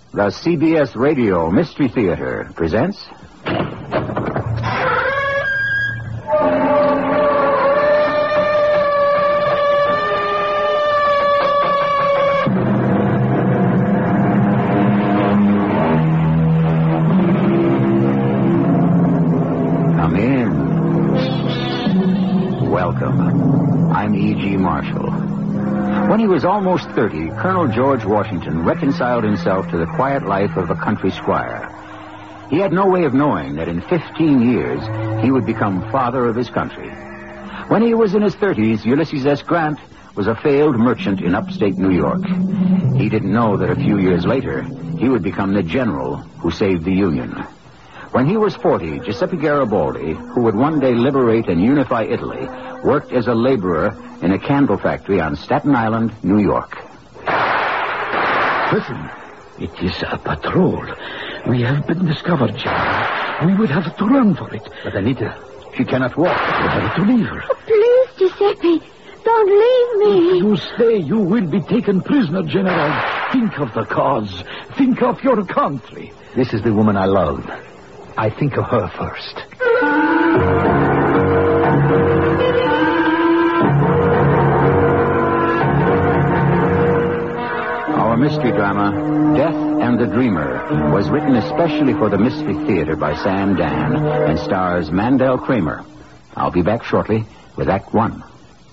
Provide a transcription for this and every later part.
The CBS Radio Mystery Theater presents... Come in. Welcome. I'm E.G. Marshall. When he was almost 30, Colonel George Washington reconciled himself to the quiet life of a country squire. He had no way of knowing that in 15 years he would become father of his country. When he was in his 30s, Ulysses S. Grant was a failed merchant in upstate New York. He didn't know that a few years later he would become the general who saved the Union. When he was 40, Giuseppe Garibaldi, who would one day liberate and unify Italy, worked as a laborer in a candle factory on Staten Island, New York. Listen, it is a patrol. We have been discovered, General. We would have to run for it. But Anita, she cannot walk. We have to leave her. Oh, please, Giuseppe, don't leave me. If you stay, you will be taken prisoner, General. Think of the cause. Think of your country. This is the woman I love. I think of her first. Our mystery drama, Death and the Dreamer, was written especially for the Mystery Theater by Sam Dan and stars Mandel Kramer. I'll be back shortly with Act One.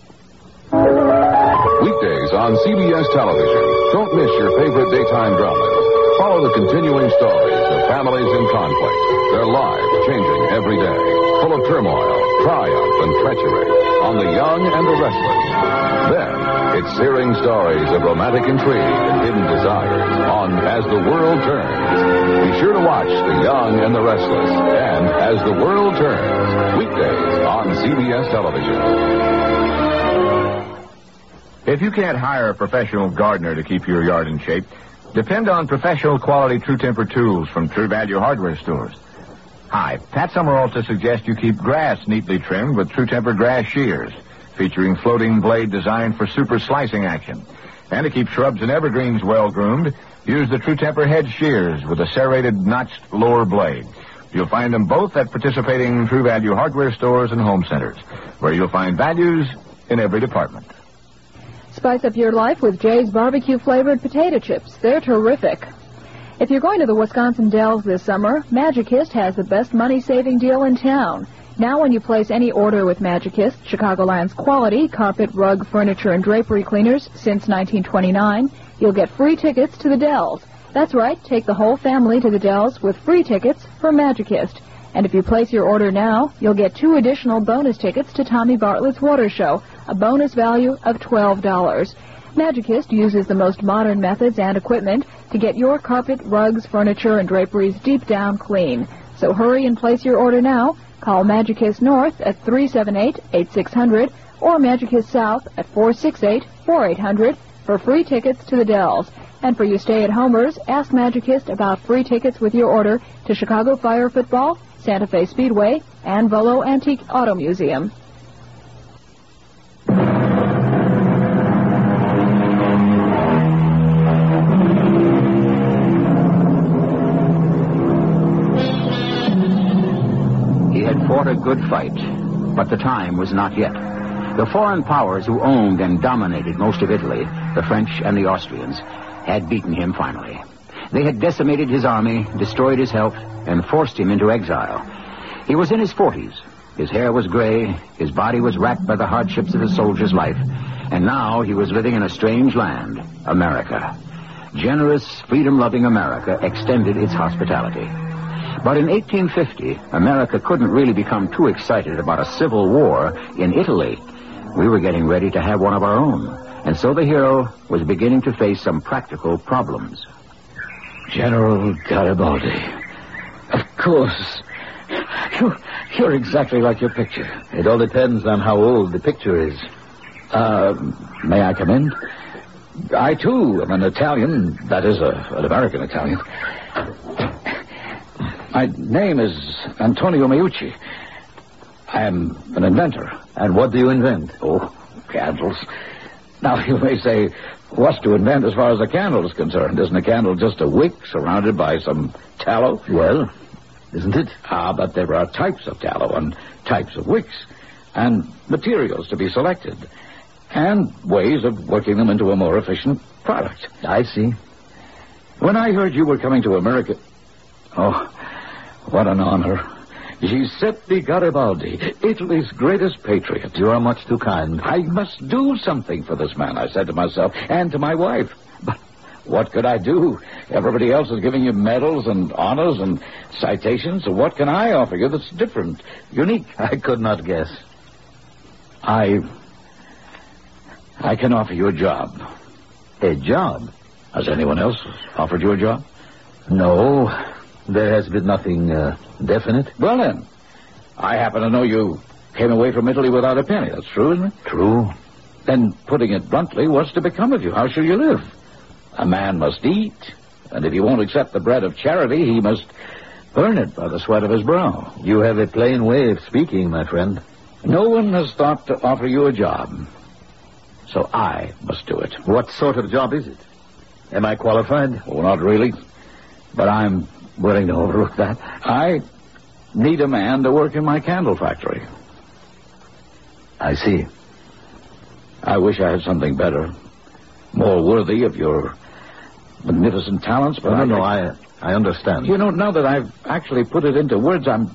Weekdays on CBS television. Don't miss your favorite daytime dramas. Follow the continuing stories of families in conflict. Their lives changing every day. Full of turmoil, triumph, and treachery. On The Young and the Restless. Then, it's searing stories of romantic intrigue and hidden desires on As the World Turns. Be sure to watch The Young and the Restless and As the World Turns. Weekdays on CBS television. If you can't hire a professional gardener to keep your yard in shape, depend on professional quality True Temper tools from True Value hardware stores. Hi, Pat Summerall suggests you keep grass neatly trimmed with True Temper grass shears, featuring floating blade designed for super slicing action. And to keep shrubs and evergreens well groomed, use the True Temper hedge shears with a serrated notched lower blade. You'll find them both at participating True Value hardware stores and home centers, where you'll find values in every department. Spice up your life with Jay's barbecue-flavored potato chips. They're terrific. If you're going to the Wisconsin Dells this summer, Magicist has the best money-saving deal in town. Now when you place any order with Magicist, Chicagoland's quality carpet, rug, furniture, and drapery cleaners since 1929, you'll get free tickets to the Dells. That's right, take the whole family to the Dells with free tickets for Magicist. And if you place your order now, you'll get 2 additional bonus tickets to Tommy Bartlett's Water Show, a bonus value of $12. Magicist uses the most modern methods and equipment to get your carpet, rugs, furniture, and draperies deep down clean. So hurry and place your order now. Call Magicist North at 378-8600 or Magicist South at 468-4800 for free tickets to the Dells. And for you stay-at-homers, ask Magicist about free tickets with your order to Chicago Fire Football, Santa Fe Speedway, and Volo Antique Auto Museum. He had fought a good fight, but the time was not yet. The foreign powers who owned and dominated most of Italy, the French and the Austrians, had beaten him finally. They had decimated his army, destroyed his health, and forced him into exile. He was in his 40s. His hair was gray, his body was racked by the hardships of a soldier's life, and now he was living in a strange land, America. Generous, freedom-loving America extended its hospitality. But in 1850, America couldn't really become too excited about a civil war in Italy. We were getting ready to have one of our own, and so the hero was beginning to face some practical problems. General Garibaldi. Of course. You're exactly like your picture. It all depends on how old the picture is. May I come in? I, too, am an Italian. That is, an American Italian. My name is Antonio Meucci. I am an inventor. And what do you invent? Oh, candles. Now, you may say, what's to invent as far as a candle is concerned? Isn't a candle just a wick surrounded by some tallow? Well, isn't it? But there are types of tallow and types of wicks, and materials to be selected, and ways of working them into a more efficient product. I see. When I heard you were coming to America... Oh, what an honor. Giuseppe Garibaldi, Italy's greatest patriot. You are much too kind. I must do something for this man, I said to myself, and to my wife. But what could I do? Everybody else is giving you medals and honors and citations, so what can I offer you that's different, unique? I could not guess. I can offer you a job. A job? Has anyone else offered you a job? No, there has been nothing definite. Well, then, I happen to know you came away from Italy without a penny. That's true, isn't it? True. Then, putting it bluntly, what's to become of you? How shall you live? A man must eat, and if he won't accept the bread of charity, he must earn it by the sweat of his brow. You have a plain way of speaking, my friend. No one has thought to offer you a job, so I must do it. What sort of job is it? Am I qualified? Oh, not really, but I'm willing to overlook that. I need a man to work in my candle factory. I see. I wish I had something better, more worthy of your magnificent talents, but I understand. You know, now that I've actually put it into words, I'm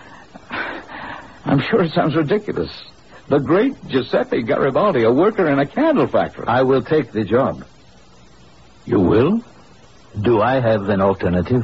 sure it sounds ridiculous. The great Giuseppe Garibaldi, a worker in a candle factory. I will take the job. You will? Do I have an alternative?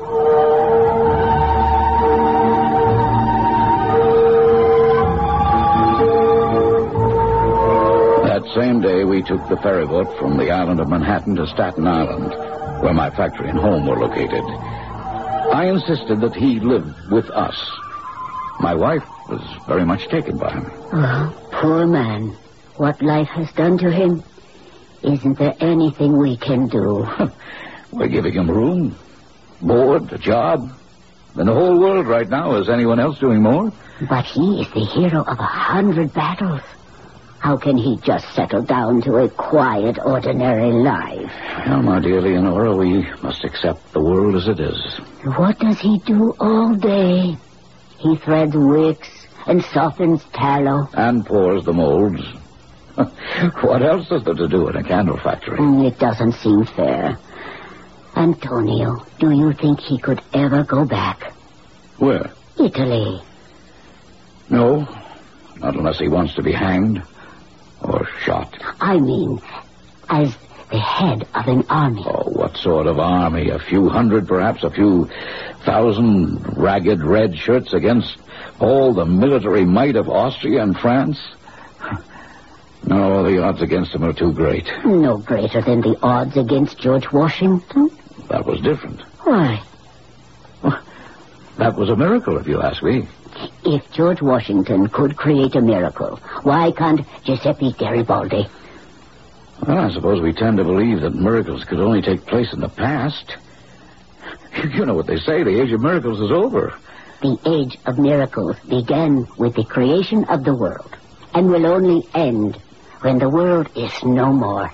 That same day, we took the ferry boat from the island of Manhattan to Staten Island, where my factory and home were located. I insisted that he live with us. My wife was very much taken by him. Oh, poor man. What life has done to him. Isn't there anything we can do? We're giving him room, board, a job. In the whole world right now, is anyone else doing more? But he is the hero of 100 battles. How can he just settle down to a quiet, ordinary life? Well, my dear Leonora, we must accept the world as it is. What does he do all day? He threads wicks and softens tallow. And pours the molds. What else is there to do in a candle factory? It doesn't seem fair. Antonio, do you think he could ever go back? Where? Italy. No, not unless he wants to be hanged or shot. I mean, as the head of an army. Oh, what sort of army? A few hundred, perhaps a few thousand ragged red shirts against all the military might of Austria and France? No, the odds against him are too great. No greater than the odds against George Washington. That was different. Why? Well, that was a miracle, if you ask me. If George Washington could create a miracle, why can't Giuseppe Garibaldi? Well, I suppose we tend to believe that miracles could only take place in the past. You know what they say, the age of miracles is over. The age of miracles began with the creation of the world and will only end when the world is no more.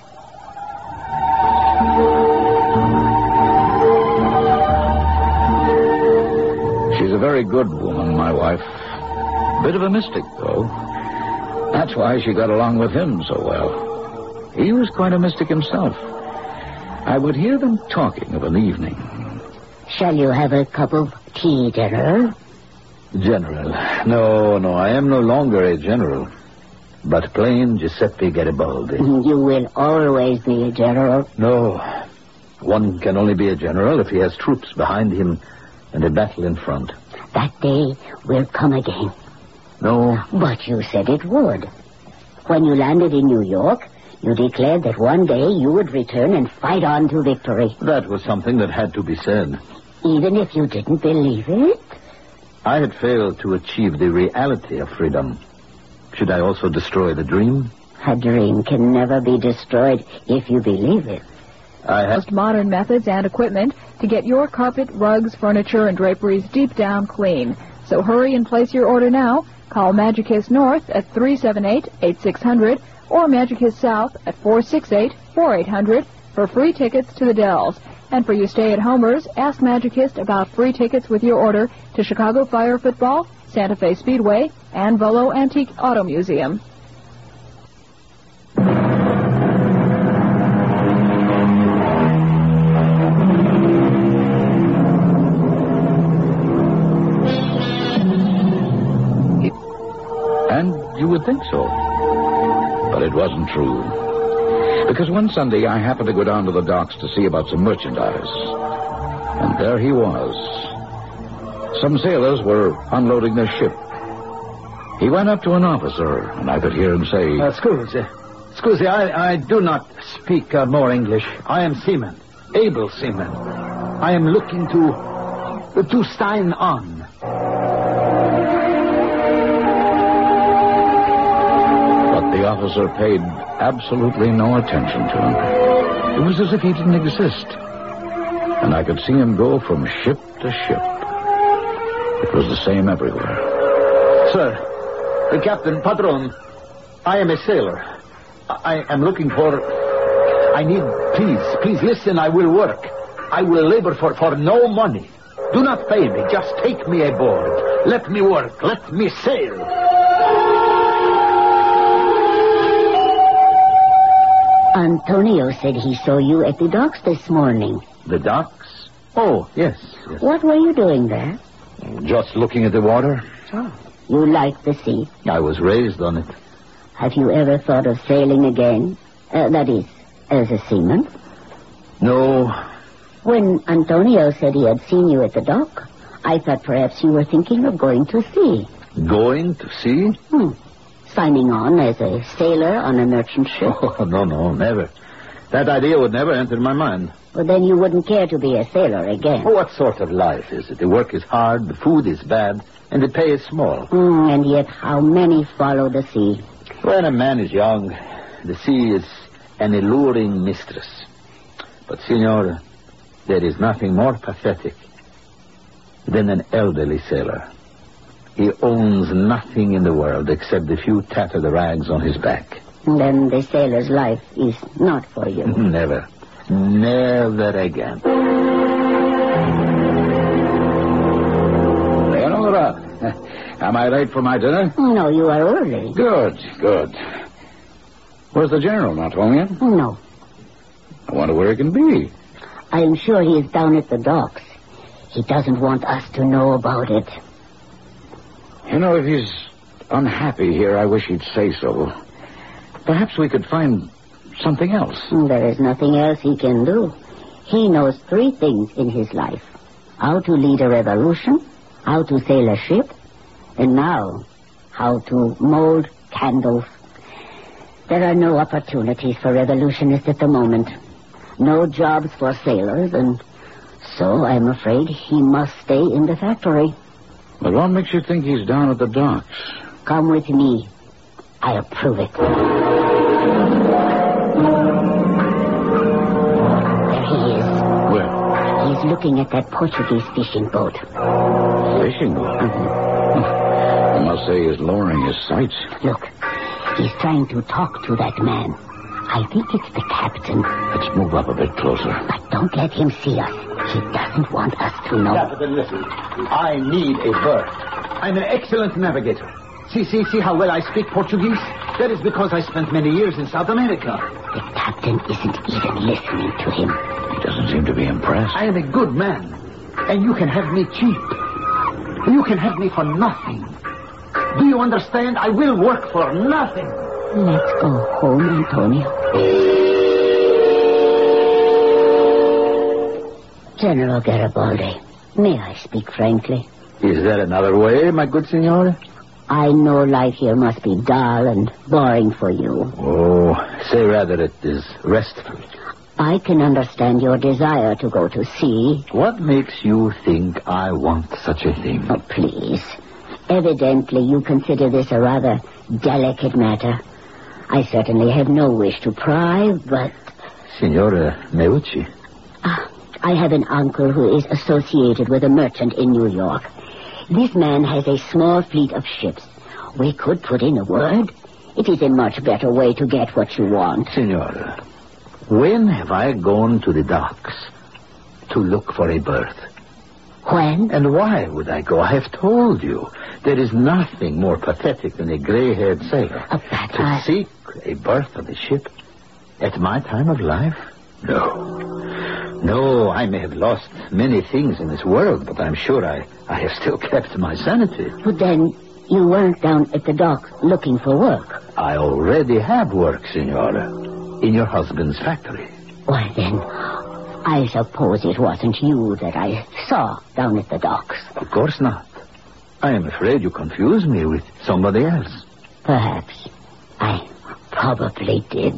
She's a very good woman, my wife. Bit of a mystic, though. That's why she got along with him so well. He was quite a mystic himself. I would hear them talking of an evening. Shall you have a cup of tea, General? General. No, I am no longer a general, but plain Giuseppe Garibaldi. You will always be a general. No, one can only be a general if he has troops behind him and a battle in front. That day will come again. No. But you said it would. When you landed in New York, you declared that one day you would return and fight on to victory. That was something that had to be said. Even if you didn't believe it? I had failed to achieve the reality of freedom. Should I also destroy the dream? A dream can never be destroyed if you believe it. Most modern methods and equipment to get your carpet, rugs, furniture, and draperies deep down clean. So hurry and place your order now. Call Magicus North at 378-8600 or Magic Kiss South at 468-4800 for free tickets to the Dells. And for you stay-at-homers, ask Magicist about free tickets with your order to Chicago Fire Football, Santa Fe Speedway, and Volo Antique Auto Museum. And you would think so. But it wasn't true. Because one Sunday I happened to go down to the docks to see about some merchandise. And there he was. Some sailors were unloading their ship. He went up to an officer, and I could hear him say... Scusi, I do not speak more English. I am seaman, able seaman. I am looking to Stein on. But the officer paid absolutely no attention to him. It was as if he didn't exist. And I could see him go from ship to ship. It was the same everywhere. Sir, the captain, patron, I am a sailor. I am looking for... I need... Please listen, I will work. I will labor for no money. Do not pay me, just take me aboard. Let me work, let me sail. Antonio said he saw you at the docks this morning. The docks? Oh, yes. What were you doing there? Just looking at the water. Oh, you like the sea? I was raised on it. Have you ever thought of sailing again? That is, as a seaman? No. When Antonio said he had seen you at the dock, I thought perhaps you were thinking of going to sea. Going to sea? Signing on as a sailor on a merchant ship. Oh, no, never. That idea would never enter my mind. Well, then you wouldn't care to be a sailor again. Oh, what sort of life is it? The work is hard, the food is bad, and the pay is small. And yet how many follow the sea? When a man is young, the sea is an alluring mistress. But, Signor, there is nothing more pathetic than an elderly sailor. He owns nothing in the world except the few tattered rags on his back. Then the sailor's life is not for you. Never. Never again. Leonora, am I late for my dinner? No, you are early. Good. Where's the general? Not home yet? No. I wonder where he can be. I am sure he is down at the docks. He doesn't want us to know about it. You know, if he's unhappy here, I wish he'd say so. Perhaps we could find something else. There is nothing else he can do. He knows 3 things in his life. How to lead a revolution, how to sail a ship, and now how to mold candles. There are no opportunities for revolutionists at the moment. No jobs for sailors, and so I'm afraid he must stay in the factory. But what makes you think he's down at the docks? Come with me. I'll prove it. There he is. Where? He's looking at that Portuguese fishing boat. Fishing boat? I must say he's lowering his sights. Look, he's trying to talk to that man. I think it's the captain. Let's move up a bit closer. But don't let him see us. He doesn't want us to know. Captain, listen. I need a berth. I'm an excellent navigator. See how well I speak Portuguese? That is because I spent many years in South America. The captain isn't even listening to him. He doesn't seem to be impressed. I am a good man, and you can have me cheap. You can have me for nothing. Do you understand? I will work for nothing. Let's go home, Antonio. General Garibaldi, may I speak frankly? Is there another way, my good signore? I know life here must be dull and boring for you. Oh, say rather it is restful. I can understand your desire to go to sea. What makes you think I want such a thing? Oh, please. Evidently, you consider this a rather delicate matter. I certainly have no wish to pry, but... Signora Meucci. I have an uncle who is associated with a merchant in New York. This man has a small fleet of ships. We could put in a word. It is a much better way to get what you want. Senora, when have I gone to the docks to look for a berth? When? And why would I go? I have told you. There is nothing more pathetic than a gray-haired sailor. To seek a berth on the ship at my time of life? No, I may have lost many things in this world, but I'm sure I have still kept my sanity. But then you weren't down at the dock looking for work. I already have work, Senora, in your husband's factory. Why, then, I suppose it wasn't you that I saw down at the docks. Of course not. I am afraid you confused me with somebody else. Perhaps. I probably did.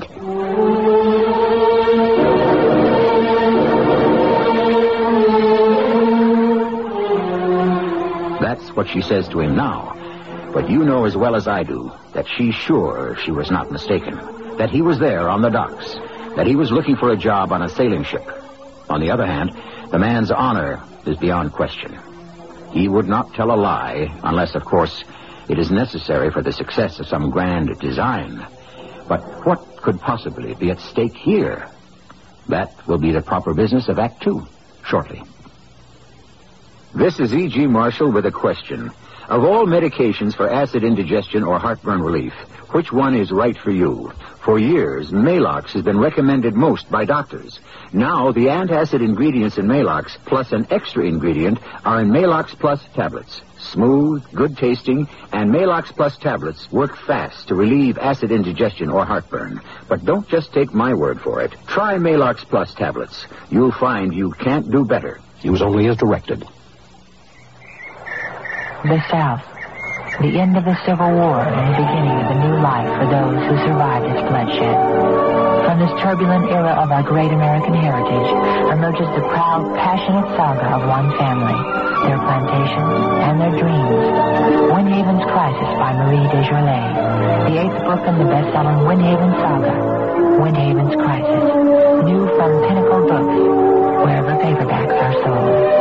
That's what she says to him now. But you know as well as I do that she's sure she was not mistaken. That he was there on the docks. That he was looking for a job on a sailing ship. On the other hand, the man's honor is beyond question. He would not tell a lie unless, of course, it is necessary for the success of some grand design. But what could possibly be at stake here? That will be the proper business of Act 2, shortly. This is E.G. Marshall with a question. Of all medications for acid indigestion or heartburn relief, which one is right for you? For years, Maalox has been recommended most by doctors. Now, the antacid ingredients in Maalox, plus an extra ingredient, are in Maalox Plus tablets. Smooth, good-tasting, and Maalox Plus tablets work fast to relieve acid indigestion or heartburn. But don't just take my word for it. Try Maalox Plus tablets. You'll find you can't do better. Use only as directed. The South. The end of the Civil War and the beginning of a new life for those who survived its bloodshed. From this turbulent era of our great American heritage emerges the proud, passionate saga of one family, their plantations, and their dreams. Windhaven's Crisis by Marie Desjardins, the 8th book in the best-selling Windhaven saga, Windhaven's Crisis, new from Pinnacle Books, wherever paperbacks are sold.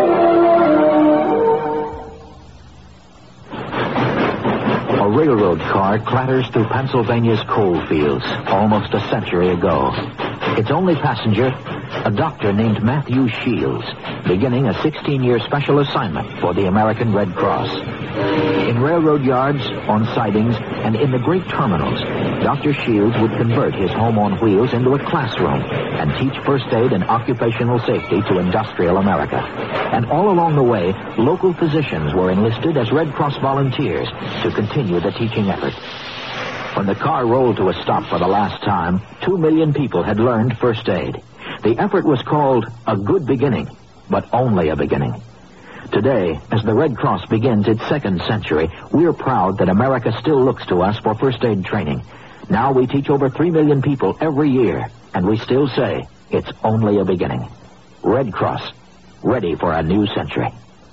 A railroad car clatters through Pennsylvania's coal fields almost a century ago. Its only passenger, a doctor named Matthew Shields, beginning a 16-year special assignment for the American Red Cross. In railroad yards, on sidings, and in the great terminals, Dr. Shields would convert his home on wheels into a classroom and teach first aid and occupational safety to industrial America. And all along the way, local physicians were enlisted as Red Cross volunteers to continue the teaching effort. When the car rolled to a stop for the last time, 2 million people had learned first aid. The effort was called A Good Beginning, but only a beginning. Today, as the Red Cross begins its second century, we're proud that America still looks to us for first aid training. Now we teach over 3 million people every year, and we still say it's only a beginning. Red Cross, ready for a new century.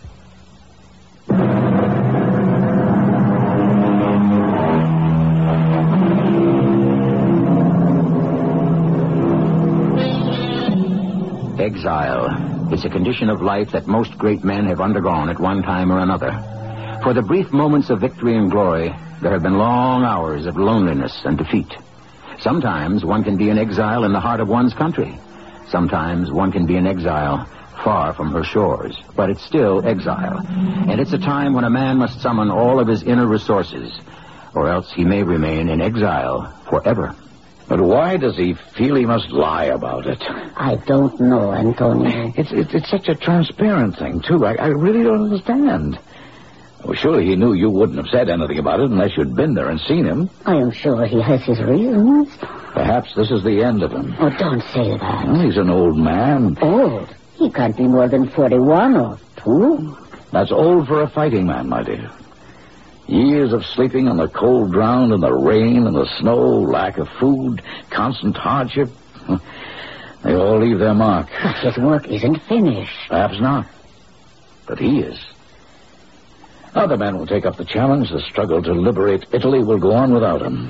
Exile. It's a condition of life that most great men have undergone at one time or another. For the brief moments of victory and glory, there have been long hours of loneliness and defeat. Sometimes one can be in exile in the heart of one's country. Sometimes one can be in exile far from her shores. But it's still exile. And it's a time when a man must summon all of his inner resources, or else he may remain in exile forever. But why does he feel he must lie about it? I don't know, Antonio. It's such a transparent thing, too. I really don't understand. Well, surely he knew you wouldn't have said anything about it unless you'd been there and seen him. I am sure he has his reasons. Perhaps this is the end of him. Oh, don't say that. Well, he's an old man. Old? He can't be more than 41 or 2. That's old for a fighting man, my dear. Years of sleeping on the cold ground in the rain and the snow, lack of food, constant hardship. They all leave their mark. But his work isn't finished. Perhaps not. But he is. Other men will take up the challenge. The struggle to liberate Italy will go on without him.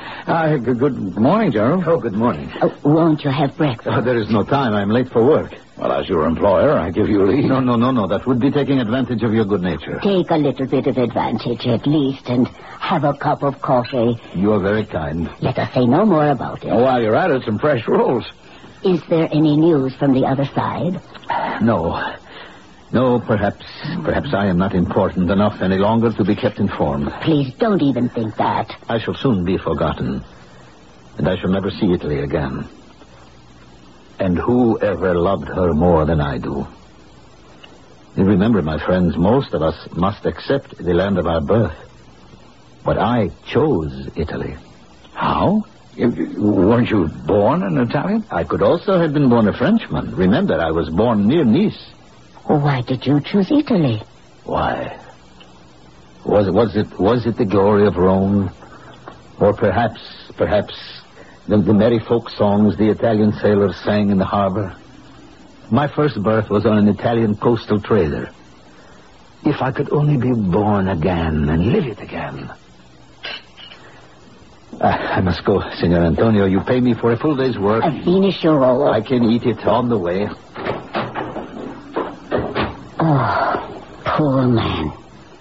Good morning, Gerald. Oh, good morning. Won't you have breakfast? Oh, there is no time. I'm late for work. Well, as your employer, I give you leave. No. That would be taking advantage of your good nature. Take a little bit of advantage at least and have a cup of coffee. You are very kind. Let us say no more about it. Oh, while you're at it, some fresh rolls. Is there any news from the other side? No, perhaps I am not important enough any longer to be kept informed. Please don't even think that. I shall soon be forgotten, and I shall never see Italy again. And who ever loved her more than I do? You remember, my friends, most of us must accept the land of our birth. But I chose Italy. How? Weren't you born an Italian? I could also have been born a Frenchman. Remember, I was born near Nice. Why did you choose Italy? Why? Was it the glory of Rome? Or perhaps the merry folk songs the Italian sailors sang in the harbor? My first birth was on an Italian coastal trader. If I could only be born again and live it again. I must go, Signor Antonio. You pay me for a full day's work. Finish your roll. I can eat it on the way. Oh, poor man.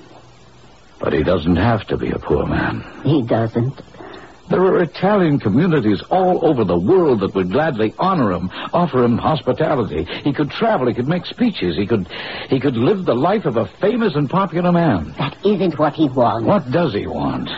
But he doesn't have to be a poor man. He doesn't. There are Italian communities all over the world that would gladly honor him, offer him hospitality. He could travel, he could make speeches, he could live the life of a famous and popular man. That isn't what he wants. What does he want?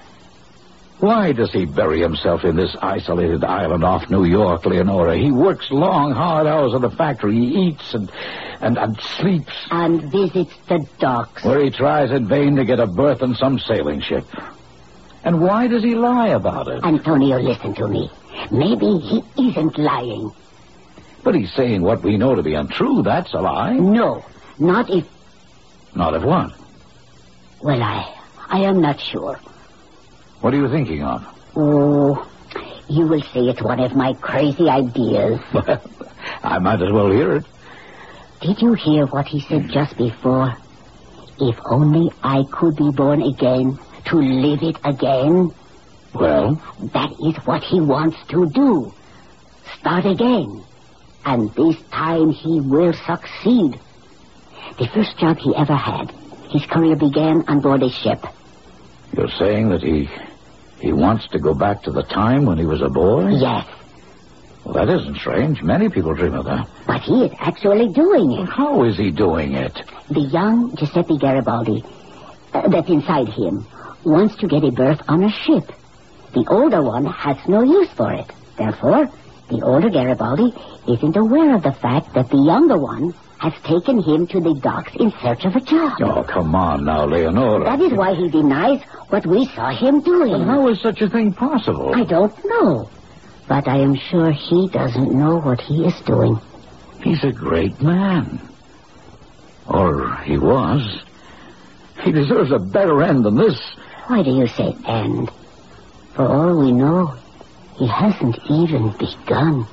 Why does he bury himself in this isolated island off New York, Leonora? He works long, hard hours at the factory. He eats and sleeps. And visits the docks. Where he tries in vain to get a berth on some sailing ship. And why does he lie about it? Antonio, listen to me. Maybe he isn't lying. But he's saying what we know to be untrue. That's a lie. No, not if... Not if what? Well, I am not sure. What are you thinking of? Oh, you will say it's one of my crazy ideas. I might as well hear it. Did you hear what he said just before? If only I could be born again, to live it again. Well? That is what he wants to do. Start again. And this time he will succeed. The first job he ever had, his career began on board a ship. You're saying that he wants to go back to the time when he was a boy? Yes. Well, that isn't strange. Many people dream of that. But he is actually doing it. How is he doing it? The young Giuseppe Garibaldi, that's inside him, wants to get a berth on a ship. The older one has no use for it. Therefore, the older Garibaldi isn't aware of the fact that the younger one has taken him to the docks in search of a job. Oh, come on now, Leonora. That is why he denies what we saw him doing. But how is such a thing possible? I don't know. But I am sure he doesn't know what he is doing. He's a great man. Or he was. He deserves a better end than this. Why do you say end? For all we know, he hasn't even begun.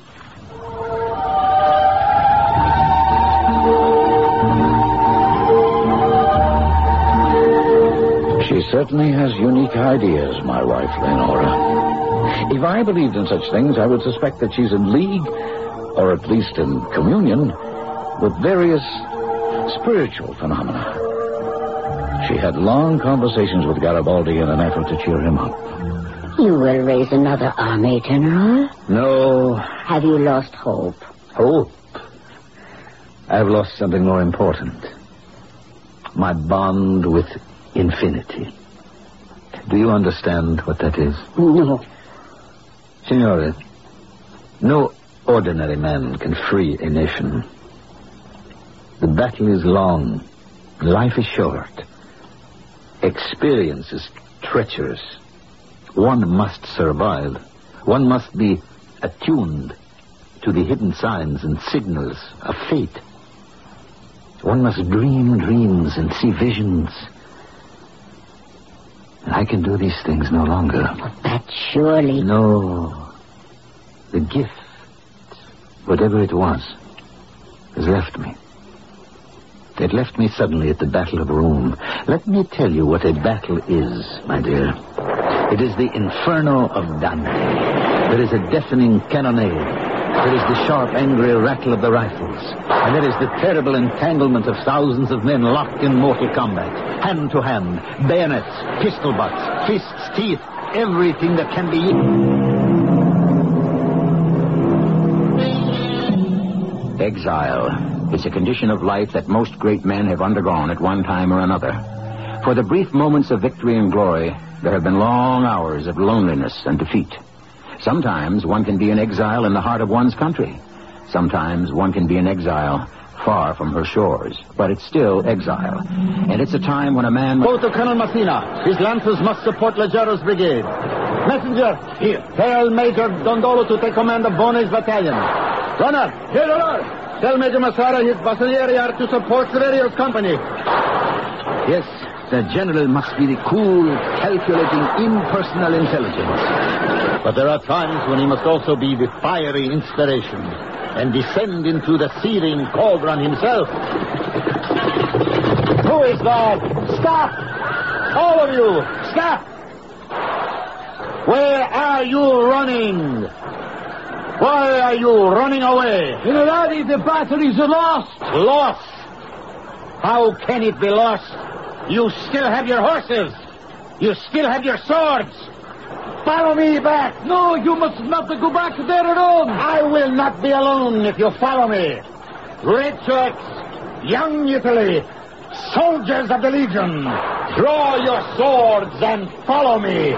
She certainly has unique ideas, my wife, Leonora. If I believed in such things, I would suspect that she's in league, or at least in communion, with various spiritual phenomena. She had long conversations with Garibaldi in an effort to cheer him up. You will raise another army, General? No. Have you lost hope? Hope? I've lost something more important. My bond with infinity. Do you understand what that is? No. Signore, no ordinary man can free a nation. The battle is long. Life is short. Experience is treacherous. One must survive. One must be attuned to the hidden signs and signals of fate. One must dream dreams and see visions. And I can do these things no longer. But surely... No. The gift, whatever it was, has left me. It left me suddenly at the Battle of Rome. Let me tell you what a battle is, my dear. It is the Inferno of Dante. There is a deafening cannonade. There is the sharp, angry rattle of the rifles. And there is the terrible entanglement of thousands of men locked in mortal combat. Hand to hand, bayonets, pistol butts, fists, teeth, everything that can be... Exile is a condition of life that most great men have undergone at one time or another. For the brief moments of victory and glory, there have been long hours of loneliness and defeat. Sometimes one can be in exile in the heart of one's country. Sometimes one can be in exile far from her shores. But it's still exile. And it's a time when a man... Go to Colonel Messina. His lancers must support Leggero's brigade. Messenger, here. Tell Major Dondolo to take command of Bonet's battalion. Runner, here, Lord. Tell Major Massara his battalieri are to support Severio's company. Yes, the general must be the cool, calculating, impersonal intelligence. But there are times when he must also be the fiery inspiration and descend into the seething cauldron himself. Who is that? Stop! All of you, stop! Where are you running? Why are you running away? Generali, the batteries are lost. Lost? How can it be lost? You still have your horses. You still have your swords. Follow me back. No, you must not go back there alone. I will not be alone if you follow me. Red shirts, young Italy, soldiers of the Legion, draw your swords and follow me.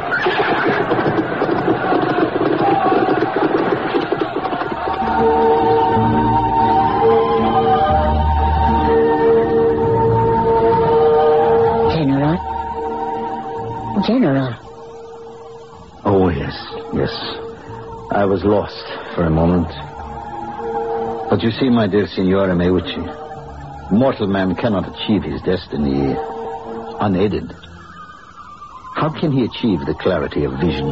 General. Oh, yes. I was lost for a moment. But you see, my dear Signore Meucci, mortal man cannot achieve his destiny unaided. How can he achieve the clarity of vision?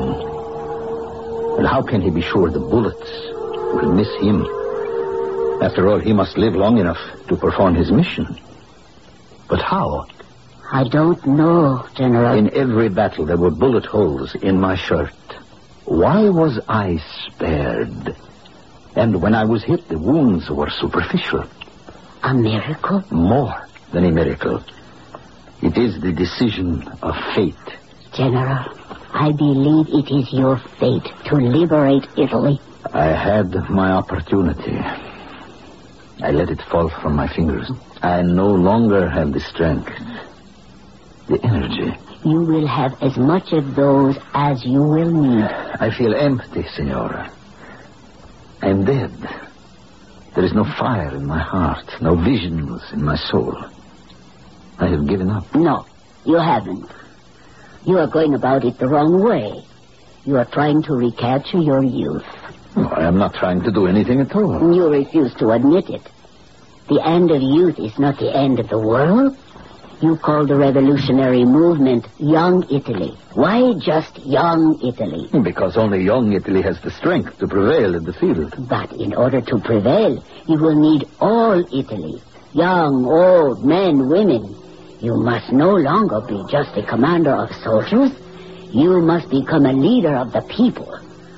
And how can he be sure the bullets will miss him? After all, he must live long enough to perform his mission. But how? I don't know, General. In every battle, there were bullet holes in my shirt. Why was I spared? And when I was hit, the wounds were superficial. A miracle? More than a miracle. It is the decision of fate. General, I believe it is your fate to liberate Italy. I had my opportunity. I let it fall from my fingers. I no longer have the strength. The energy. You will have as much of those as you will need. I feel empty, Signora. I am dead. There is no fire in my heart, no visions in my soul. I have given up. No, you haven't. You are going about it the wrong way. You are trying to recapture your youth. No, I am not trying to do anything at all. You refuse to admit it. The end of youth is not the end of the world. You call the revolutionary movement Young Italy. Why just Young Italy? Because only Young Italy has the strength to prevail in the field. But in order to prevail, you will need all Italy. Young, old, men, women. You must no longer be just a commander of soldiers. You must become a leader of the people.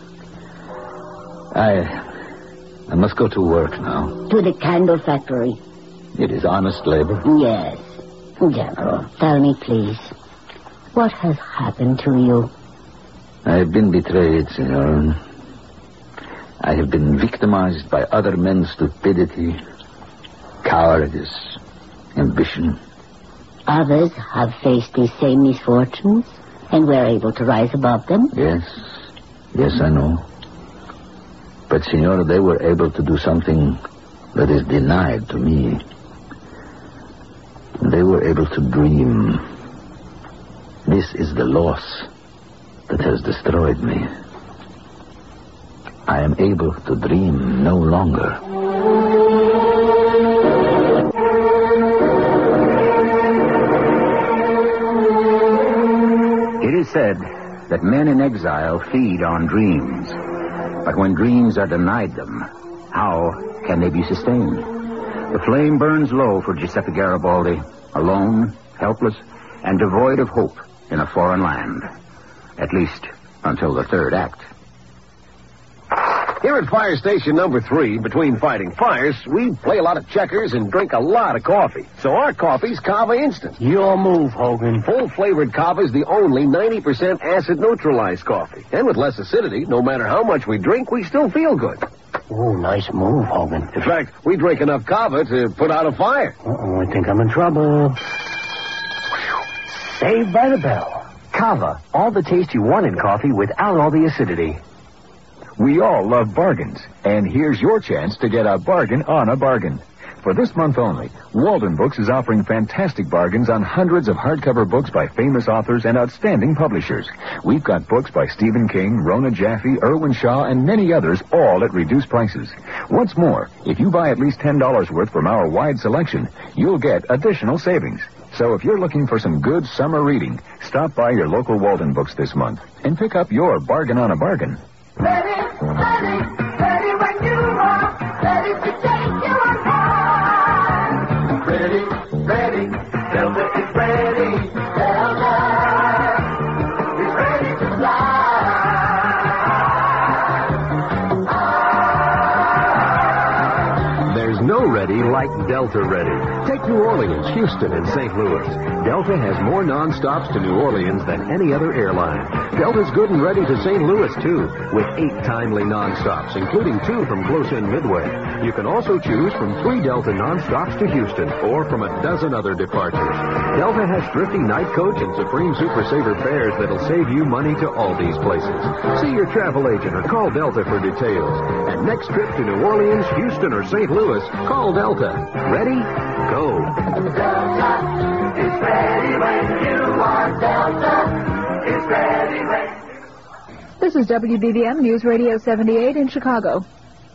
I must go to work now. To the candle factory. It is honest labor. Yes. General, tell me, please, what has happened to you? I have been betrayed, Senor. I have been victimized by other men's stupidity, cowardice, ambition. Others have faced these same misfortunes and were able to rise above them? Yes, I know. But, Senor, they were able to do something that is denied to me. They were able to dream. This is the loss that has destroyed me. I am able to dream no longer. It is said that men in exile feed on dreams. But when dreams are denied them, how can they be sustained? The flame burns low for Giuseppe Garibaldi, alone, helpless, and devoid of hope in a foreign land. At least until the third act. Here at Fire Station number 3, between fighting fires, we play a lot of checkers and drink a lot of coffee. So our coffee's Kava Instant. Your move, Hogan. Full-flavored Kava is the only 90% acid-neutralized coffee. And with less acidity, no matter how much we drink, we still feel good. Oh, nice move, Hogan. In fact, we drink enough Kava to put out a fire. Uh-oh, I think I'm in trouble. Saved by the bell. Kava, all the taste you want in coffee without all the acidity. We all love bargains, and here's your chance to get a bargain on a bargain. For this month only, Walden Books is offering fantastic bargains on hundreds of hardcover books by famous authors and outstanding publishers. We've got books by Stephen King, Rona Jaffe, Irwin Shaw, and many others, all at reduced prices. What's more, if you buy at least $10 worth from our wide selection, you'll get additional savings. So if you're looking for some good summer reading, stop by your local Walden Books this month and pick up your bargain on a bargain. Ready when you are, ready to take you on high. Ready, Delta is ready, Delta is ready to fly. There's no ready like Delta Ready. Take New Orleans, Houston, and St. Louis. Delta has more non-stops to New Orleans than any other airline. Delta's good and ready to St. Louis, too, with 8 timely non-stops, including 2 from close-in Midway. You can also choose from 3 Delta non-stops to Houston, or from a dozen other departures. Delta has thrifty night coach and Supreme Super Saver fares that'll save you money to all these places. See your travel agent or call Delta for details. And next trip to New Orleans, Houston, or St. Louis, call Delta. Ready? Go. Delta is ready when you are. Delta is ready when... This is WBBM News Radio 78 in Chicago.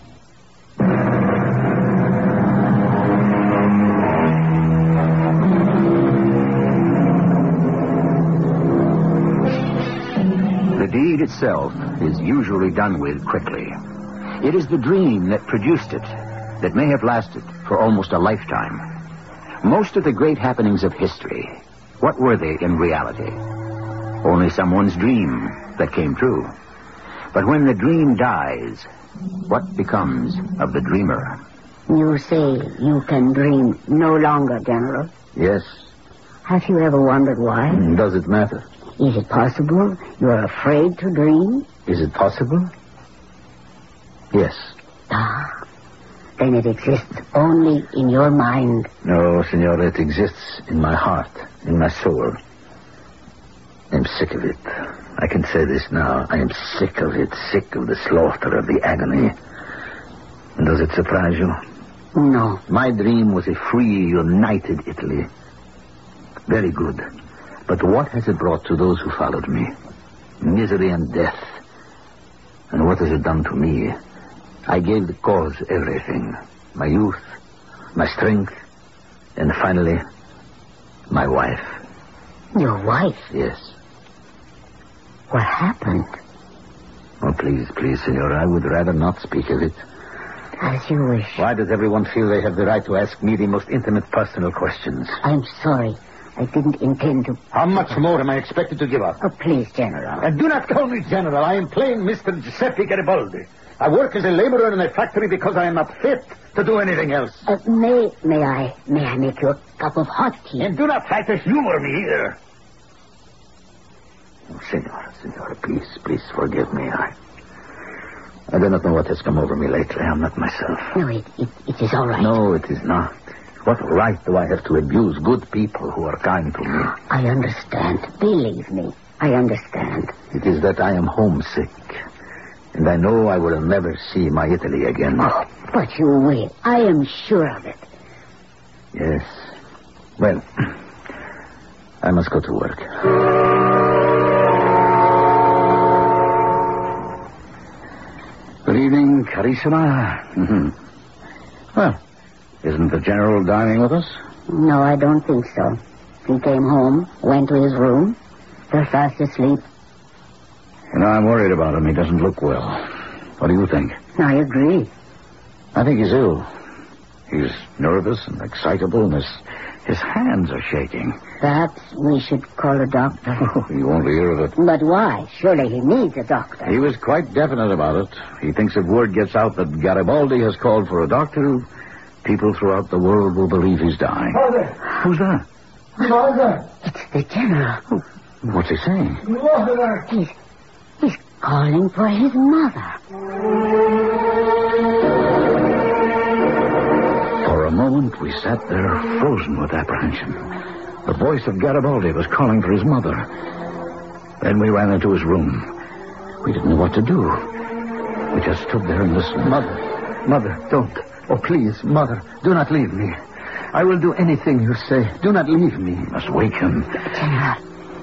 The deed itself is usually done with quickly. It is the dream that produced it that may have lasted for almost a lifetime. Most of the great happenings of history, what were they in reality? Only someone's dream that came true. But when the dream dies, what becomes of the dreamer? You say you can dream no longer, General. Yes. Have you ever wondered why? Does it matter? Is it possible you're afraid to dream? Is it possible? Yes. Ah, then it exists only in your mind. No, Senor, it exists in my heart, in my soul. I'm sick of it. I can say this now. I am sick of it, sick of the slaughter, of the agony. And does it surprise you? No. My dream was a free, united Italy. Very good. But what has it brought to those who followed me? Misery and death. And what has it done to me? I gave the cause everything. My youth, my strength, and finally, my wife. Your wife? Yes. What happened? Oh, please, Senor, I would rather not speak of it. As you wish. Why does everyone feel they have the right to ask me the most intimate personal questions? I'm sorry. I didn't intend to... How much more am I expected to give up? Oh, please, General. And do not call me General. I am plain Mr. Giuseppe Garibaldi. I work as a laborer in a factory because I am not fit to do anything else. May I make you a cup of hot tea? And do not try to humor me either. Oh, Senor, please forgive me. I do not know what has come over me lately. I'm not myself. No, it is all right. No, it is not. What right do I have to abuse good people who are kind to me? I understand. Believe me, I understand. It is that I am homesick. And I know I will never see my Italy again. Oh, but you will. I am sure of it. Yes. Well, I must go to work. Good evening, Carissima. Mm-hmm. Well, isn't the General dining with us? No, I don't think so. He came home, went to his room. They're fast asleep. You know, I'm worried about him. He doesn't look well. What do you think? I agree. I think he's ill. He's nervous and excitable, and his His hands are shaking. Perhaps we should call a doctor. Oh, you won't hear of it. But why? Surely he needs a doctor. He was quite definite about it. He thinks if word gets out that Garibaldi has called for a doctor, people throughout the world will believe he's dying. Mother! Who's that? Mother! It's the general. What's he saying? Mother! He's calling for his mother. For a moment, we sat there frozen with apprehension. The voice of Garibaldi was calling for his mother. Then we ran into his room. We didn't know what to do. We just stood there and listened. Mother, don't. Oh, please, Mother, do not leave me. I will do anything you say. Do not leave me. You must wake him. General.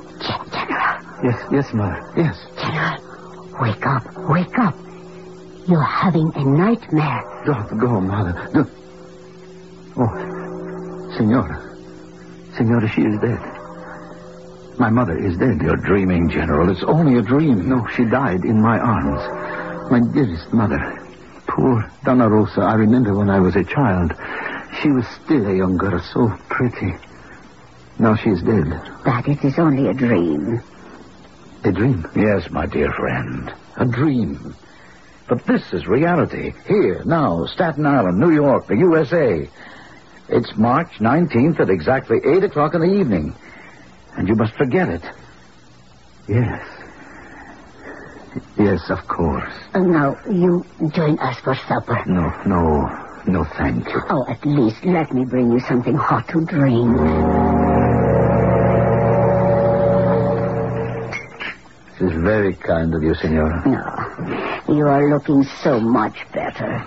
Yes, Mother, yes. General, wake up. You're having a nightmare. Don't go, Mother. Don't. Oh, Senora, she is dead. My mother is dead. You're dreaming, General. It's only a dream. No, she died in my arms. My dearest mother. Poor Donna Rosa. I remember when I was a child. She was still a young girl, so pretty. Now she is dead. That it is only a dream. A dream? Yes, my dear friend. A dream. But this is reality. Here, now, Staten Island, New York, the USA. It's March 19th at exactly 8 o'clock in the evening. And you must forget it. Yes. Yes, of course. Now, you join us for supper. No, thank you. Oh, at least let me bring you something hot to drink. This is very kind of you, Senora. No, you are looking so much better.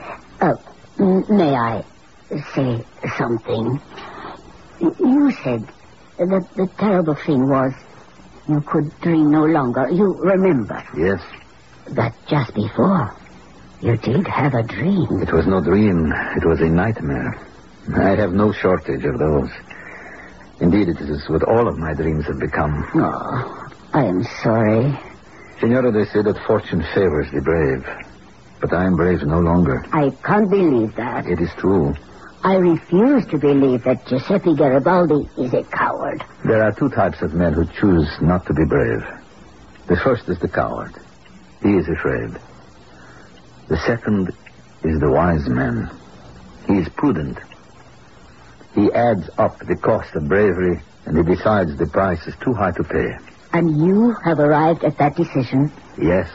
May I say something? You said that the terrible thing was you could dream no longer. You remember? Yes. But just before, you did have a dream. It was no dream. It was a nightmare. I have no shortage of those. Indeed, it is what all of my dreams have become. Oh, I am sorry. Senora, they say that fortune favors the brave. But I am brave no longer. I can't believe that. It is true. I refuse to believe that Giuseppe Garibaldi is a coward. There are two types of men who choose not to be brave. The first is the coward. He is afraid. The second is the wise man. He is prudent. He adds up the cost of bravery, and he decides the price is too high to pay. And you have arrived at that decision? Yes.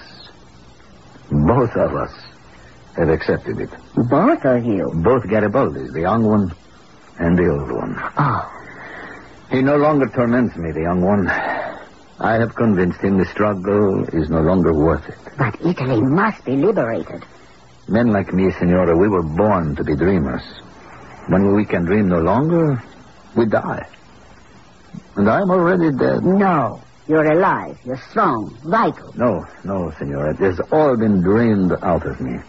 Both of us have accepted it. Both of you? Both Garibaldis, the young one and the old one. Oh. He no longer torments me, the young one. I have convinced him the struggle is no longer worth it. But Italy must be liberated. Men like me, Senora, we were born to be dreamers. When we can dream no longer, we die. And I am already dead. No. You're alive. You're strong. Vital. No, Senora. It has all been drained out of me.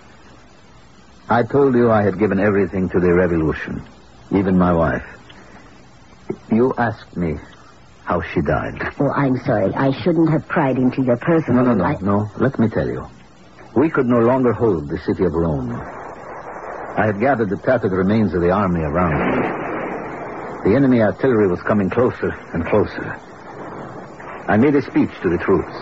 I told you I had given everything to the revolution. Even my wife. You asked me how she died. Oh, I'm sorry. I shouldn't have pried into your personal... No. Let me tell you. We could no longer hold the city of Rome. I had gathered the tattered remains of the army around me. The enemy artillery was coming closer and closer. I made a speech to the troops.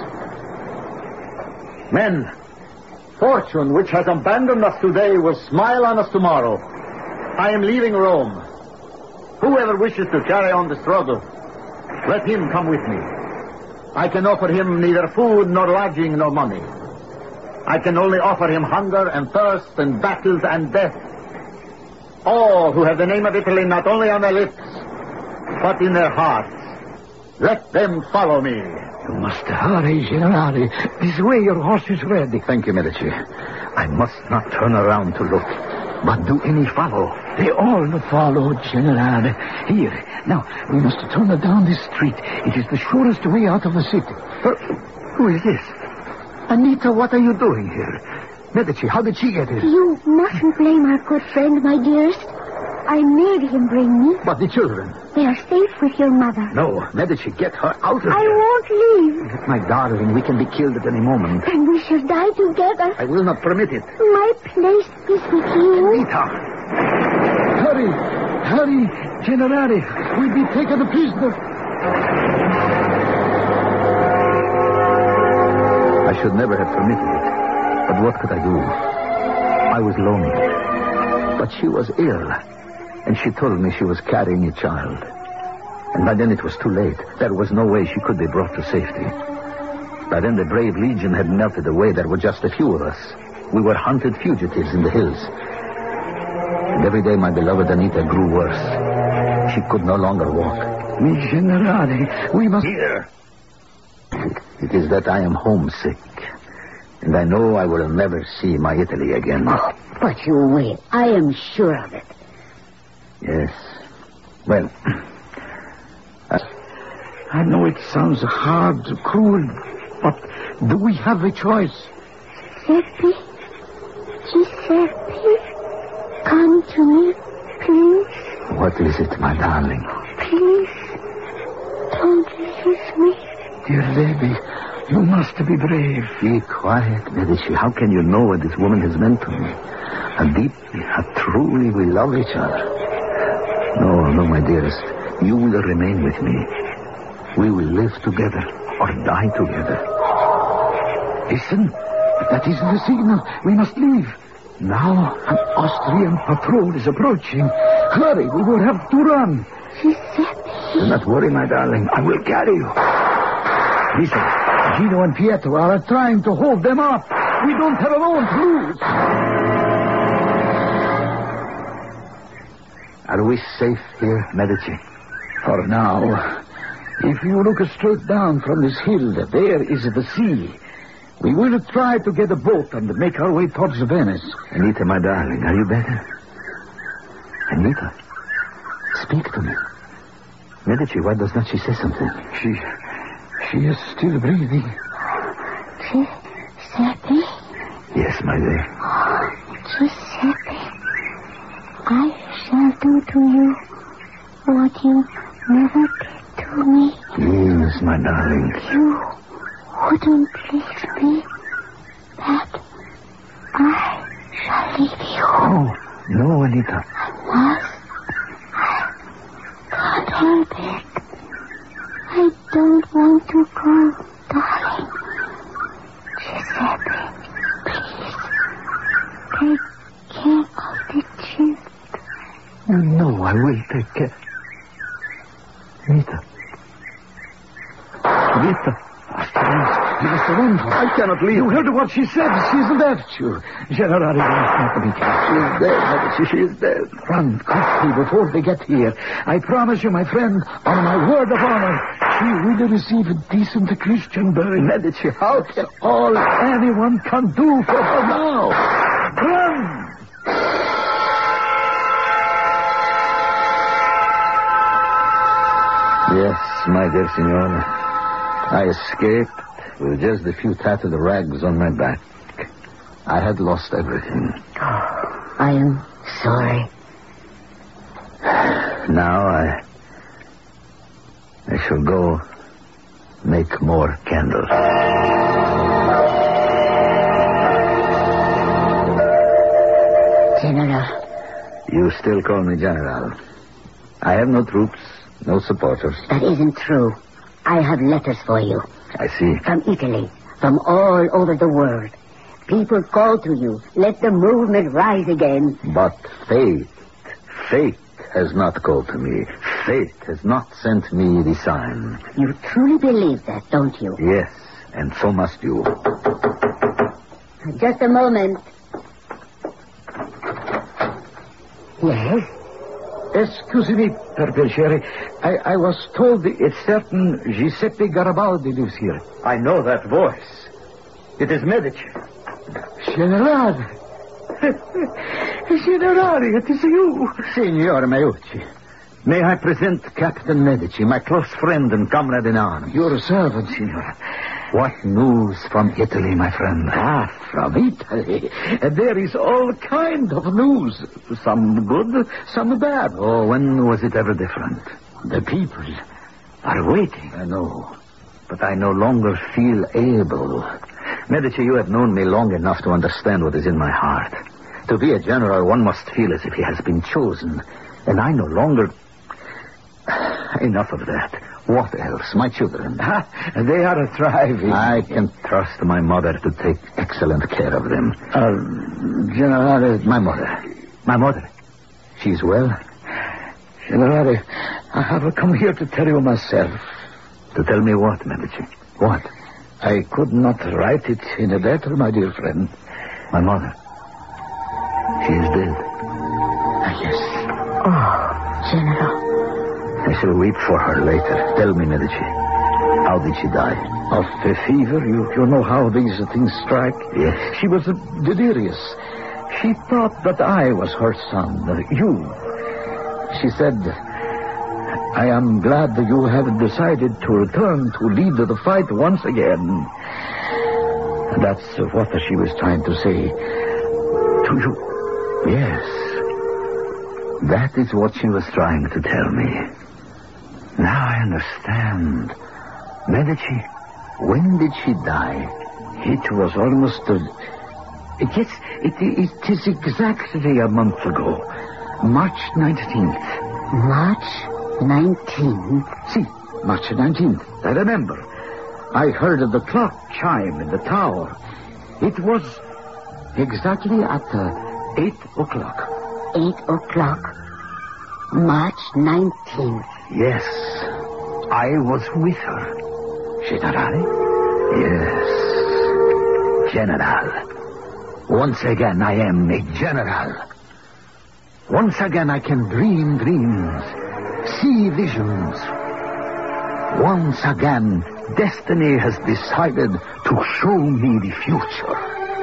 Men, fortune, which has abandoned us today, will smile on us tomorrow. I am leaving Rome. Whoever wishes to carry on the struggle, let him come with me. I can offer him neither food nor lodging nor money. I can only offer him hunger and thirst and battles and death. All who have the name of Italy not only on their lips, but in their hearts. Let them follow me. You must hurry, Generale. This way your horse is ready. Thank you, Medici. I must not turn around to look. But do any follow? They all follow, Generale. Here. Now, we must turn down this street. It is the surest way out of the city. Who is this? Anita, what are you doing here? Medici, how did she get here? You mustn't blame our good friend, my dearest. I made him bring me. But the children? They are safe with your mother. No, Medici, get her out of here. I won't leave. My darling, we can be killed at any moment. And we shall die together. I will not permit it. My place is with you. Anita! Hurry! Generale, we'll be taken a prisoner. I should never have permitted it. But what could I do? I was lonely. But she was ill. And she told me she was carrying a child. And by then it was too late. There was no way she could be brought to safety. By then the brave Legion had melted away. There were just a few of us. We were hunted fugitives in the hills. And every day my beloved Anita grew worse. She could no longer walk. Mi generale, we must... Here. It is that I am homesick. And I know I will never see my Italy again. Oh, but you will. I am sure of it. Yes. Well, I know it sounds hard, cruel, but do we have a choice? Giuseppe, come to me, please. What is it, my darling? Please, don't leave me. Dear lady, you must be brave. Be quiet, Medici. How can you know what this woman has meant to me? How deeply, how truly we love each other. No, my dearest. You will remain with me. We will live together or die together. Listen, that is the signal. We must leave. Now an Austrian patrol is approaching. Hurry, we will have to run. Do not worry, my darling. I will carry you. Listen, Gino and Pietro are trying to hold them up. We don't have a moment to lose. Are we safe here, Medici? For now. If you look straight down from this hill, there is the sea. We will try to get a boat and make our way towards Venice. Anita, my darling, are you better? Anita, speak to me. Medici, why does not she say something? She is still breathing. Giuseppe? Yes, my dear. Giuseppe, I shall do to you what you never did to me. Yes, my darling. You wouldn't leave me, that I shall leave you. Oh, no, Anita. I can't help it. I don't want to go, darling. Giuseppe, please, take care of the child. No, I will take care. Anita. You must run. I cannot leave. You heard what she said. She's left you. Generale, you must not be careful. She is dead, Medici. She is dead. Run quickly before they get here. I promise you, my friend, on my word of honor, she will receive a decent Christian burial. Medici, how can... All anyone can do for her now. Run! Yes, my dear signora. I escaped with just a few tattered rags on my back. I had lost everything. Oh, I am sorry. Now I shall go make more candles. General. You still call me General. I have no troops, no supporters. That isn't true. I have letters for you. I see. From Italy, from all over the world. People call to you. Let the movement rise again. But fate has not called to me. Fate has not sent me the sign. You truly believe that, don't you? Yes, and so must you. Just a moment. Yes? Excuse me, per piacere. I was told a certain Giuseppe Garibaldi lives here. I know that voice. It is Medici. Generale. Generale, it is you. Signor Meucci, may I present Captain Medici, my close friend and comrade in arms? Your servant, signor. What news from Italy, my friend? From Italy. There is all kind of news. Some good, some bad. Oh, when was it ever different? The people are waiting. I know, but I no longer feel able. Medici, you have known me long enough to understand what is in my heart. To be a general, one must feel as if he has been chosen. And I no longer... Enough of that. What else? My children. They are thriving. I can trust my mother to take excellent care of them. Generale... My mother. She's well? Generale, I have come here to tell you myself. To tell me what, Medici? What? I could not write it in a letter, my dear friend. My mother. She is dead. Yes. Oh, General. I shall weep for her later. Tell me, Medici, how did she die? Of a fever. You know how these things strike? Yes. She was delirious. She thought that I was her son, you. She said, I am glad that you have decided to return to lead the fight once again. That's what she was trying to say to you. Yes. That is what she was trying to tell me. Now I understand. Medici, when did she die? It was almost... Yes, it is exactly a month ago. March 19th. March 19th? See, March 19th. I remember. I heard the clock chime in the tower. It was exactly at 8 o'clock. 8 o'clock. March 19th. Yes. I was with her. Generale? Yes. General. Once again, I am a general. Once again, I can dream dreams, see visions. Once again, destiny has decided to show me the future.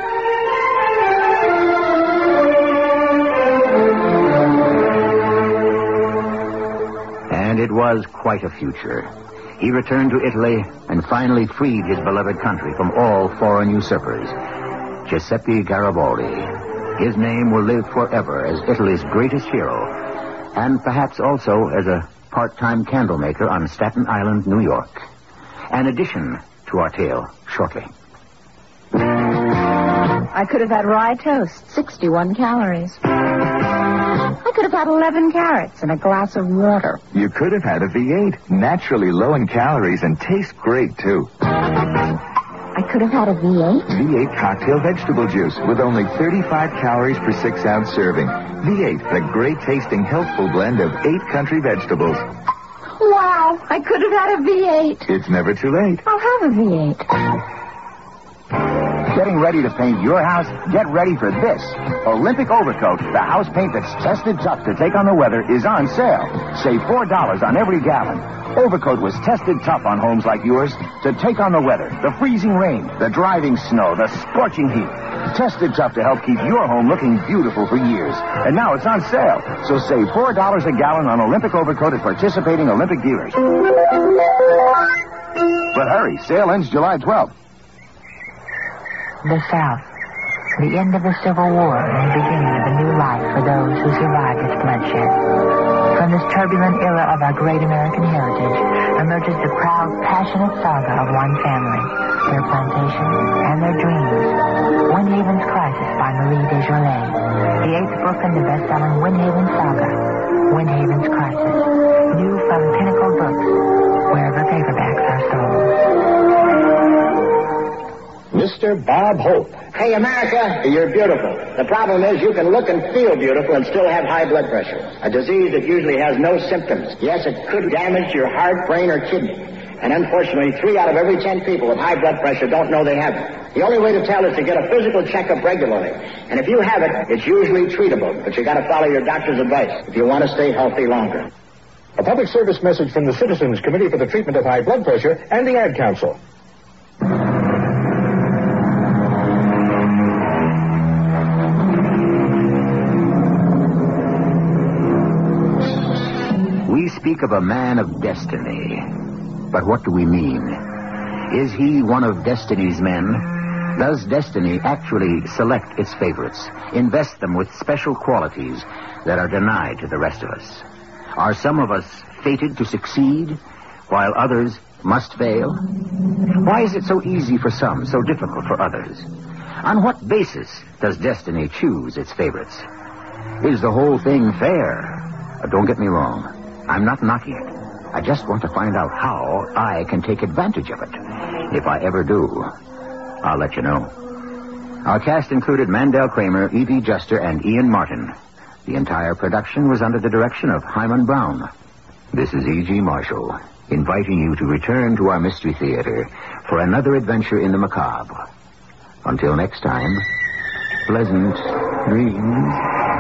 And it was quite a future. He returned to Italy and finally freed his beloved country from all foreign usurpers. Giuseppe Garibaldi. His name will live forever as Italy's greatest hero, and perhaps also as a part-time candle maker on Staten Island, New York. An addition to our tale shortly. I could have had rye toast, 61 calories. I could have had 11 carrots and a glass of water. You could have had a V8, naturally low in calories and tastes great, too. I could have had a V8? V8 cocktail vegetable juice with only 35 calories per 6-ounce serving. V8, the great-tasting, healthful blend of 8 country vegetables. Wow, I could have had a V8. It's never too late. I'll have a V8. Getting ready to paint your house? Get ready for this. Olympic Overcoat, the house paint that's tested tough to take on the weather, is on sale. Save $4 on every gallon. Overcoat was tested tough on homes like yours to take on the weather, the freezing rain, the driving snow, the scorching heat. Tested tough to help keep your home looking beautiful for years. And now it's on sale. So save $4 a gallon on Olympic Overcoat at participating Olympic dealers. But hurry, sale ends July 12th. The South. The end of the Civil War and the beginning of a new life for those who survived its bloodshed. From this turbulent era of our great American heritage emerges the proud, passionate saga of one family, their plantation, and their dreams. Windhaven's Crisis by Marie Desjardins. The 8th book in the best-selling Windhaven saga, Windhaven's Crisis. New from Pinnacle Books, wherever paperbacks are sold. Mr. Bob Hope. Hey, America, you're beautiful. The problem is you can look and feel beautiful and still have high blood pressure. A disease that usually has no symptoms. Yes, it could damage your heart, brain, or kidney. And unfortunately, 3 out of every 10 people with high blood pressure don't know they have it. The only way to tell is to get a physical checkup regularly. And if you have it, it's usually treatable. But you got to follow your doctor's advice if you want to stay healthy longer. A public service message from the Citizens Committee for the Treatment of High Blood Pressure and the Ad Council. We speak of a man of destiny. But what do we mean? Is he one of destiny's men? Does destiny actually select its favorites, invest them with special qualities that are denied to the rest of us? Are some of us fated to succeed, while others must fail? Why is it so easy for some, so difficult for others? On what basis does destiny choose its favorites? Is the whole thing fair? Don't get me wrong. I'm not knocking it. I just want to find out how I can take advantage of it. If I ever do, I'll let you know. Our cast included Mandel Kramer, E.V. Juster, and Ian Martin. The entire production was under the direction of Hyman Brown. This is E.G. Marshall, inviting you to return to our Mystery Theater for another adventure in the macabre. Until next time, pleasant dreams.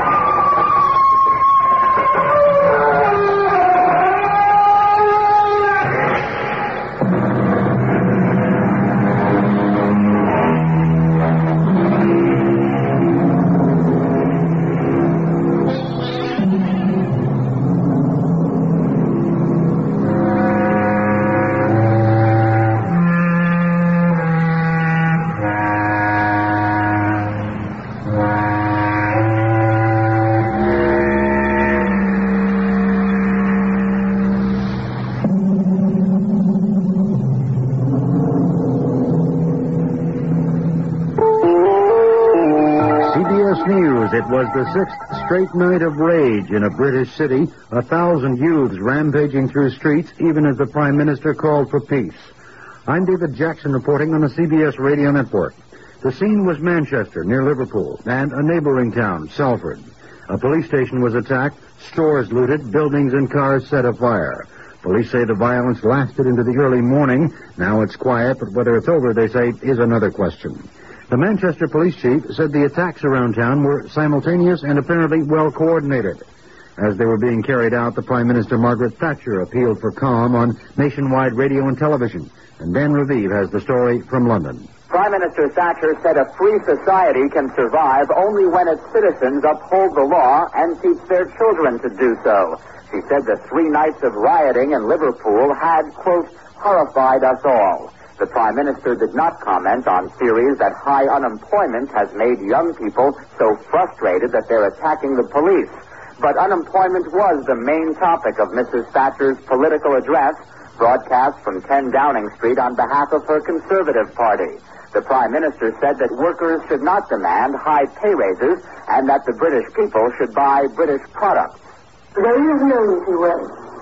It was the 6th straight night of rage in a British city, 1,000 youths rampaging through streets even as the Prime Minister called for peace. I'm David Jackson reporting on the CBS Radio Network. The scene was Manchester, near Liverpool, and a neighboring town, Salford. A police station was attacked, stores looted, buildings and cars set afire. Police say the violence lasted into the early morning. Now it's quiet, but whether it's over, they say, is another question. The Manchester police chief said the attacks around town were simultaneous and apparently well coordinated. As they were being carried out, the Prime Minister Margaret Thatcher appealed for calm on nationwide radio and television. And Dan Raviv has the story from London. Prime Minister Thatcher said a free society can survive only when its citizens uphold the law and teach their children to do so. She said the 3 nights of rioting in Liverpool had, quote, horrified us all. The Prime Minister did not comment on theories that high unemployment has made young people so frustrated that they're attacking the police. But unemployment was the main topic of Mrs. Thatcher's political address, broadcast from 10 Downing Street on behalf of her Conservative Party. The Prime Minister said that workers should not demand high pay raises and that the British people should buy British products. There is no easy way.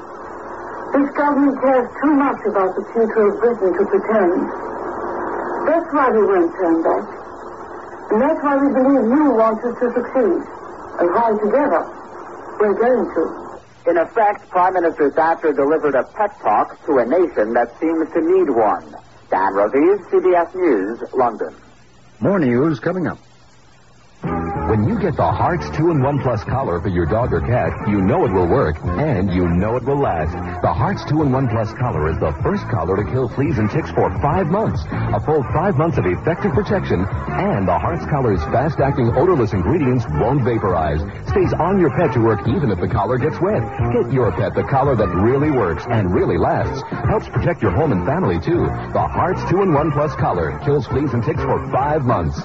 This government cares too much about the future of Britain to pretend. That's why we won't turn back. And that's why we believe you want us to succeed. And why together we're going to. In effect, Prime Minister Thatcher delivered a pep talk to a nation that seems to need one. Dan Raviv, CBS News, London. More news coming up. When you get the Hearts 2-in-1 Plus collar for your dog or cat, you know it will work, and you know it will last. The Hearts 2-in-1 Plus collar is the first collar to kill fleas and ticks for 5 months. A full 5 months of effective protection, and the Hearts collar's fast-acting odorless ingredients won't vaporize. Stays on your pet to work even if the collar gets wet. Get your pet the collar that really works and really lasts. Helps protect your home and family, too. The Hearts 2-in-1 Plus collar kills fleas and ticks for 5 months.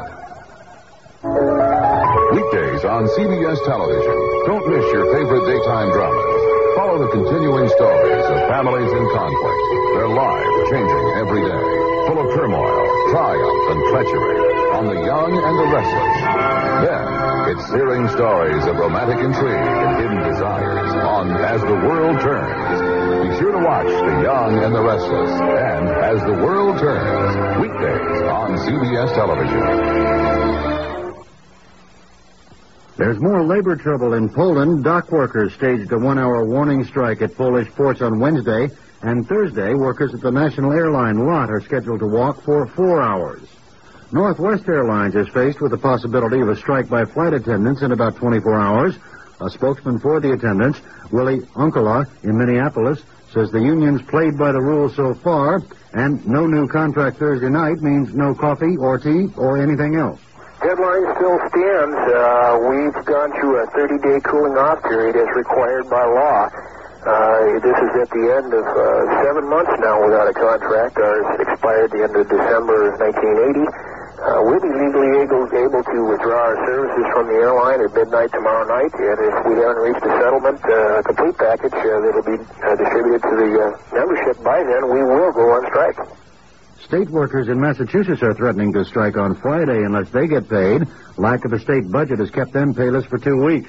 Weekdays on CBS Television. Don't miss your favorite daytime dramas. Follow the continuing stories of families in conflict. Their lives changing every day. Full of turmoil, triumph, and treachery. On The Young and the Restless. Then, it's searing stories of romantic intrigue and hidden desires on As the World Turns. Be sure to watch The Young and the Restless and As the World Turns. Weekdays on CBS Television. There's more labor trouble in Poland. Dock workers staged a 1-hour warning strike at Polish ports on Wednesday, and Thursday, workers at the national airline lot are scheduled to walk for 4 hours. Northwest Airlines is faced with the possibility of a strike by flight attendants in about 24 hours. A spokesman for the attendants, Willie Onkola in Minneapolis, says the union's played by the rules so far, and no new contract Thursday night means no coffee or tea or anything else. Deadline still stands. We've gone through a 30-day cooling-off period as required by law. This is at the end of 7 months now without a contract. Ours expired the end of December of 1980. We'll be legally able to withdraw our services from the airline at midnight tomorrow night, and if we haven't reached a settlement, a complete package that'll be distributed to the membership by then, we will go on strike. State workers in Massachusetts are threatening to strike on Friday unless they get paid. Lack of a state budget has kept them payless for 2 weeks.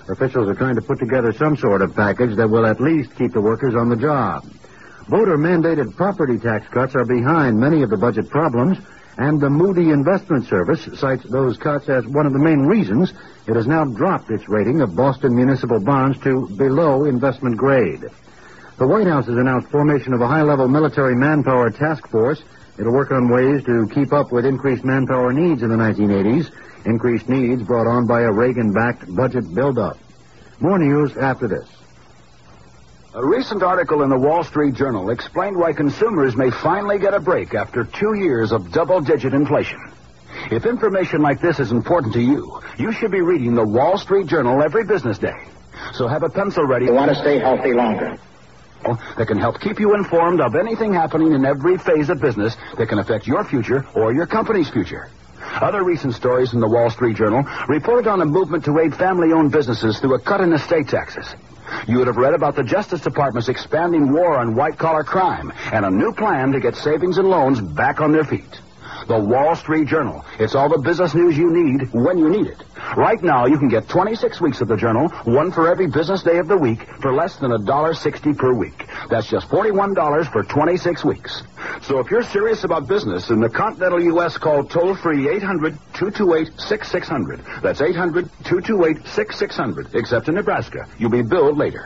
Officials are trying to put together some sort of package that will at least keep the workers on the job. Voter-mandated property tax cuts are behind many of the budget problems, and the Moody Investment Service cites those cuts as one of the main reasons it has now dropped its rating of Boston municipal bonds to below investment grade. The White House has announced formation of a high-level military manpower task force. It'll work on ways to keep up with increased manpower needs in the 1980s, increased needs brought on by a Reagan-backed budget buildup. More news after this. A recent article in the Wall Street Journal explained why consumers may finally get a break after 2 years of double-digit inflation. If information like this is important to you, you should be reading the Wall Street Journal every business day. So have a pencil ready. You want to stay healthy longer. That can help keep you informed of anything happening in every phase of business that can affect your future or your company's future. Other recent stories in the Wall Street Journal reported on a movement to aid family-owned businesses through a cut in estate taxes. You would have read about the Justice Department's expanding war on white-collar crime and a new plan to get savings and loans back on their feet. The Wall Street Journal. It's all the business news you need when you need it. Right now, you can get 26 weeks of the Journal, one for every business day of the week, for less than $1.60 per week. That's just $41 for 26 weeks. So if you're serious about business in the continental U.S., call toll-free 800-228-6600. That's 800-228-6600. Except in Nebraska. You'll be billed later.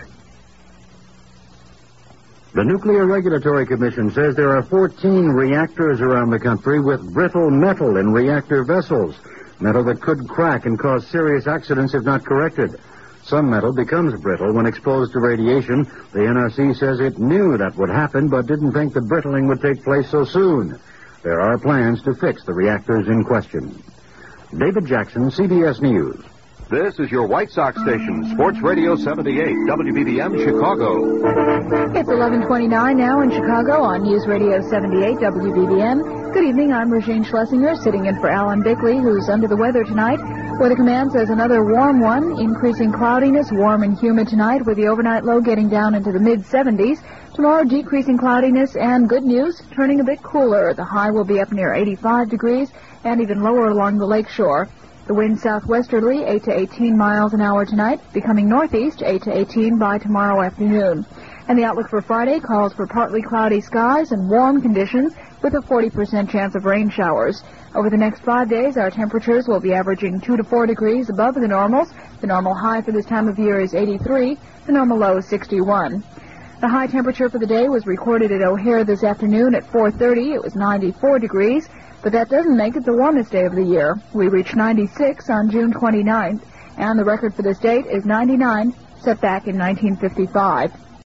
The Nuclear Regulatory Commission says there are 14 reactors around the country with brittle metal in reactor vessels, metal that could crack and cause serious accidents if not corrected. Some metal becomes brittle when exposed to radiation. The NRC says it knew that would happen but didn't think the brittling would take place so soon. There are plans to fix the reactors in question. David Jackson, CBS News. This is your White Sox station, Sports Radio 78, WBBM Chicago. It's 11:29 now in Chicago on News Radio 78, WBBM. Good evening, I'm Regine Schlesinger, sitting in for Alan Bickley, who's under the weather tonight. Weather Command says another warm one, increasing cloudiness, warm and humid tonight, with the overnight low getting down into the mid-70s. Tomorrow, decreasing cloudiness and good news, turning a bit cooler. The high will be up near 85 degrees and even lower along the lakeshore. The wind southwesterly, 8 to 18 miles an hour tonight, becoming northeast, 8 to 18 by tomorrow afternoon. And the outlook for Friday calls for partly cloudy skies and warm conditions with a 40% chance of rain showers. Over the next 5 days, our temperatures will be averaging 2 to 4 degrees above the normals. The normal high for this time of year is 83. The normal low is 61. The high temperature for the day was recorded at O'Hare this afternoon at 4:30. It was 94 degrees. But that doesn't make it the warmest day of the year. We reached 96 on June 29th, and the record for this date is 99, set back in 1955.